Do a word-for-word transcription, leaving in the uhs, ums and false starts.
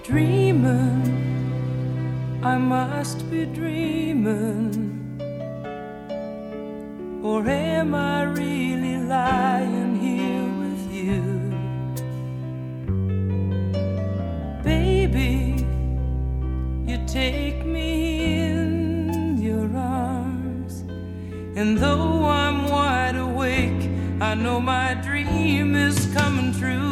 dreaming, I must be dreaming. Or am I really lying here with you? Baby, you take me in your arms, and though I'm wide awake, I know my dream is coming true.